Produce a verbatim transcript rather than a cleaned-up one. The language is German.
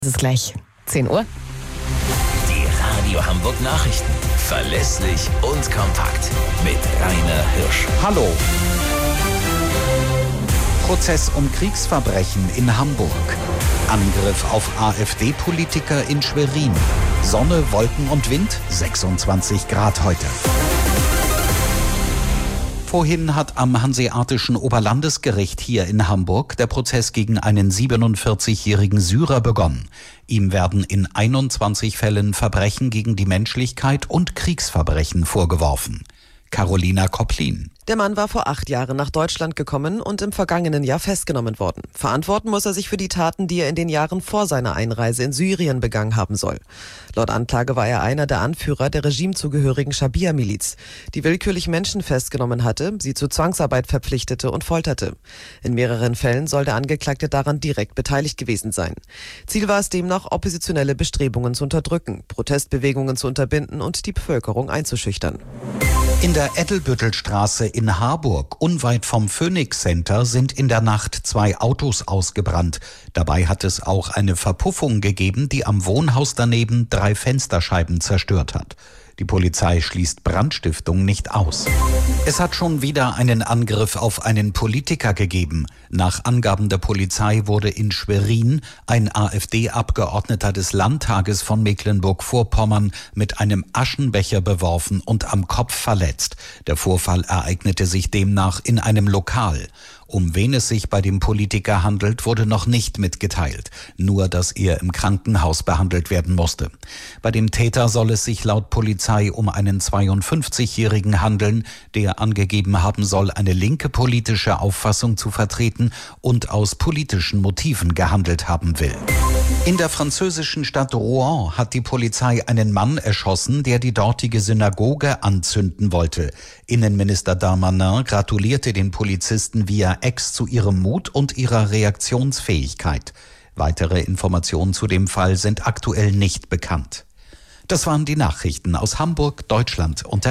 Es ist gleich zehn Uhr. Die Radio Hamburg Nachrichten. Verlässlich und kompakt. Mit Rainer Hirsch. Hallo. Prozess um Kriegsverbrechen in Hamburg. Angriff auf AfD-Politiker in Schwerin. Sonne, Wolken und Wind, sechsundzwanzig Grad heute. Vorhin hat am Hanseatischen Oberlandesgericht hier in Hamburg der Prozess gegen einen siebenundvierzigjährigen Syrer begonnen. Ihm werden in einundzwanzig Fällen Verbrechen gegen die Menschlichkeit und Kriegsverbrechen vorgeworfen. Carolina Kopplin. Der Mann war vor acht Jahren nach Deutschland gekommen und im vergangenen Jahr festgenommen worden. Verantworten muss er sich für die Taten, die er in den Jahren vor seiner Einreise in Syrien begangen haben soll. Laut Anklage war er einer der Anführer der regimezugehörigen Schabia-Miliz, die willkürlich Menschen festgenommen hatte, sie zur Zwangsarbeit verpflichtete und folterte. In mehreren Fällen soll der Angeklagte daran direkt beteiligt gewesen sein. Ziel war es demnach, oppositionelle Bestrebungen zu unterdrücken, Protestbewegungen zu unterbinden und die Bevölkerung einzuschüchtern. In der Edelbüttelstraße in Harburg, unweit vom Phoenix Center, sind in der Nacht zwei Autos ausgebrannt. Dabei hat es auch eine Verpuffung gegeben, die am Wohnhaus daneben drei Fensterscheiben zerstört hat. Die Polizei schließt Brandstiftung nicht aus. Es hat schon wieder einen Angriff auf einen Politiker gegeben. Nach Angaben der Polizei wurde in Schwerin ein AfD-Abgeordneter des Landtages von Mecklenburg-Vorpommern mit einem Aschenbecher beworfen und am Kopf verletzt. Der Vorfall ereignete sich demnach in einem Lokal. Um wen es sich bei dem Politiker handelt, wurde noch nicht mitgeteilt. Nur, dass er im Krankenhaus behandelt werden musste. Bei dem Täter soll es sich laut Polizei um einen zweiundfünfzigjährigen handeln, der angegeben haben soll, eine linke politische Auffassung zu vertreten und aus politischen Motiven gehandelt haben will. In der französischen Stadt Rouen hat die Polizei einen Mann erschossen, der die dortige Synagoge anzünden wollte. Innenminister Darmanin gratulierte den Polizisten via Ex zu ihrem Mut und ihrer Reaktionsfähigkeit. Weitere Informationen zu dem Fall sind aktuell nicht bekannt. Das waren die Nachrichten aus Hamburg, Deutschland und der